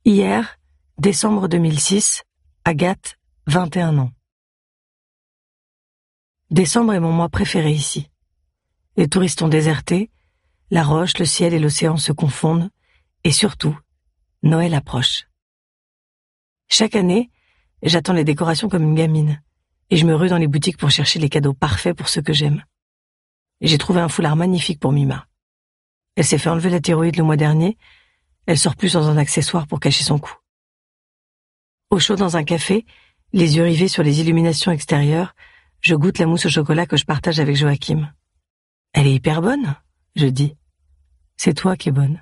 Hier, décembre 2006, Agathe, 21 ans. Décembre est mon mois préféré ici. Les touristes ont déserté, la roche, le ciel et l'océan se confondent, et surtout, Noël approche. Chaque année, j'attends les décorations comme une gamine, et je me rue dans les boutiques pour chercher les cadeaux parfaits pour ceux que j'aime. J'ai trouvé un foulard magnifique pour Mima. Elle s'est fait enlever la thyroïde le mois dernier, elle sort plus sans un accessoire pour cacher son cou. Au chaud dans un café, les yeux rivés sur les illuminations extérieures, je goûte la mousse au chocolat que je partage avec Joachim. Elle est hyper bonne, je dis. C'est toi qui es bonne.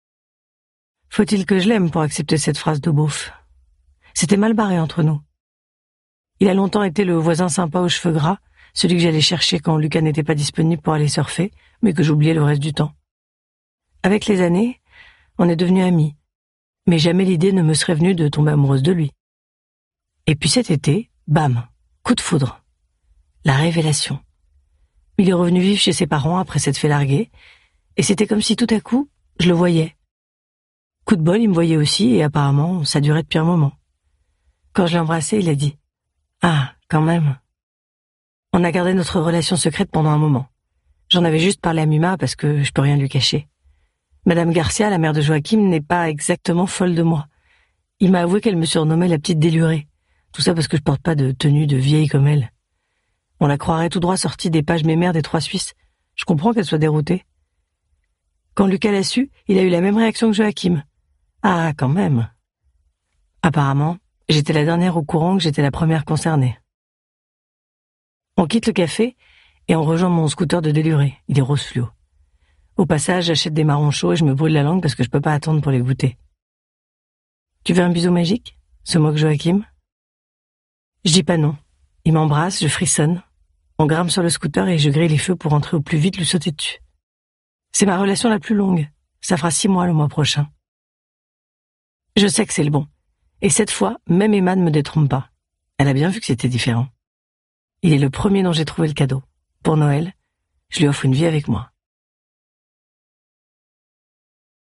Faut-il que je l'aime pour accepter cette phrase de beauf? C'était mal barré entre nous. Il a longtemps été le voisin sympa aux cheveux gras, celui que j'allais chercher quand Lucas n'était pas disponible pour aller surfer, mais que j'oubliais le reste du temps. Avec les années, on est devenus amis, mais jamais l'idée ne me serait venue de tomber amoureuse de lui. Et puis cet été, bam, coup de foudre. La révélation. Il est revenu vivre chez ses parents après s'être fait larguer, et c'était comme si tout à coup, je le voyais. Coup de bol, il me voyait aussi, et apparemment, ça durait depuis un moment. Quand je l'ai embrassé, il a dit « Ah, quand même ». On a gardé notre relation secrète pendant un moment. J'en avais juste parlé à Mima parce que je peux rien lui cacher. Madame Garcia, la mère de Joachim, n'est pas exactement folle de moi. Il m'a avoué qu'elle me surnommait la petite délurée. Tout ça parce que je porte pas de tenue de vieille comme elle. On la croirait tout droit sortie des pages mémères des Trois Suisses. Je comprends qu'elle soit déroutée. Quand Lucas l'a su, il a eu la même réaction que Joachim. Ah, quand même. Apparemment, j'étais la dernière au courant que j'étais la première concernée. On quitte le café et on rejoint mon scooter de déluré. Il est rose fluo. Au passage, j'achète des marrons chauds et je me brûle la langue parce que je peux pas attendre pour les goûter. Tu veux un bisou magique? Se moque Joachim. Je dis pas non. Il m'embrasse, je frissonne. On grimpe sur le scooter et je grille les feux pour rentrer au plus vite, lui sauter dessus. C'est ma relation la plus longue. Ça fera 6 mois le mois prochain. Je sais que c'est le bon. Et cette fois, même Emma ne me détrompe pas. Elle a bien vu que c'était différent. Il est le premier dont j'ai trouvé le cadeau. Pour Noël, je lui offre une vie avec moi.